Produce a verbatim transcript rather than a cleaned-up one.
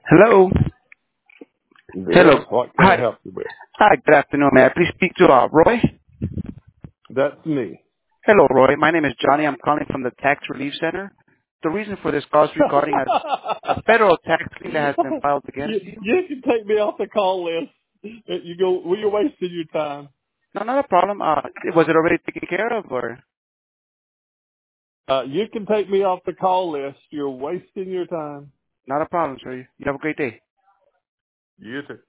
Hello. Yes, Hello. what can I Hi. help you with? Hi, good afternoon. May I please speak to uh, Roy? That's me. Hello, Roy. My name is Johnny. I'm calling from the Tax Relief Center. The reason for this call is regarding a, a federal tax lien that has been filed against you, you. you can take me off the call list. You go. Well, you're wasting your time. No, not a problem. Uh, was it already taken care of or? Uh, you can take me off the call list. You're wasting your time. Not a problem, sir. You have a great day. You too.